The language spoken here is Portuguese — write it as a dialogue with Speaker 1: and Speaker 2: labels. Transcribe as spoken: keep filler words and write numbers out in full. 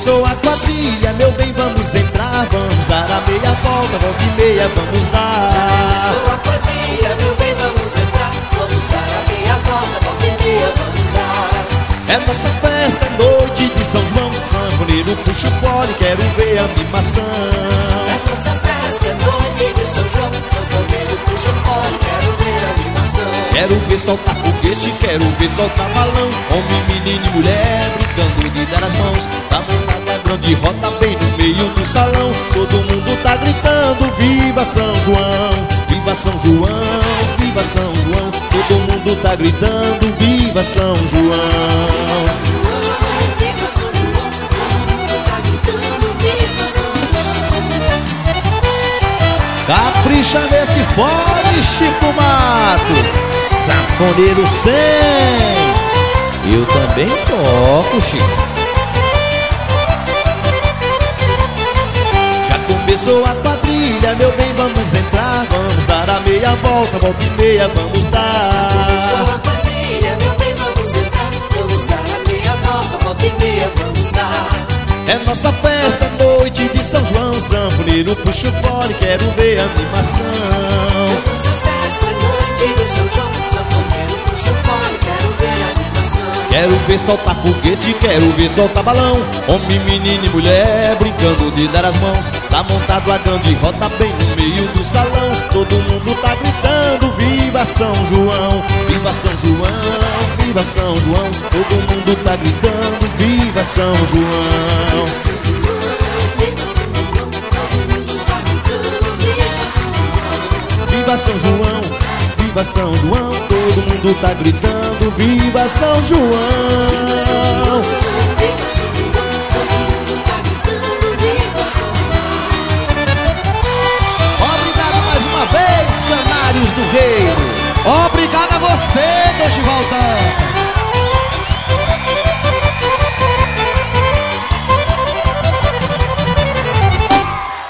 Speaker 1: começou a quadrilha, meu bem, vamos entrar. Vamos dar a meia volta, volta e meia, vamos dar.
Speaker 2: Já começou a quadrilha, meu bem, vamos entrar. Vamos dar a meia volta, volta e meia, vamos dar.
Speaker 1: É nossa festa, é noite de São João. Sanfoneiro puxa o fole, quero ver a animação.
Speaker 2: É nossa festa, é noite de São João. Sanfoneiro puxa o fole, quero ver a animação.
Speaker 1: Quero ver soltar foguete, quero ver soltar balão. Homem, menino e mulher brincando de dar as mãos. Tá montada a grande roda bem no meio do salão. Todo mundo tá gritando, viva São João, viva São João, viva São João. Todo mundo tá gritando, viva São João. Capricha nesse fone, Chico Matos, sanfoneiro cem. Eu também toco, Chico. Já começou a quadrilha, meu bem, vamos entrar. Vamos dar a meia volta, volta e meia, vamos dar.
Speaker 2: Começou a quadrilha, meu bem, vamos entrar. Vamos dar a meia volta, volta e meia, vamos dar.
Speaker 1: É nossa festa, noite de São João. Sanfoneiro puxa o fole, quero ver a animação.
Speaker 2: É nossa festa, noite de São João. Sanfoneiro puxa o fole, quero ver a animação.
Speaker 1: Quero ver soltar foguete, quero ver soltar balão. Homem, menino e mulher brincando de dar as mãos. Tá montado a grande roda bem no meio do salão. Todo mundo tá gritando, viva São João, viva São João, viva São João. Todo mundo tá gritando, viva São João. Viva São João, viva São João. Todo mundo tá gritando, viva São João. Obrigado mais uma vez, Canários do Reino. Obrigado a você, Dorivaldo.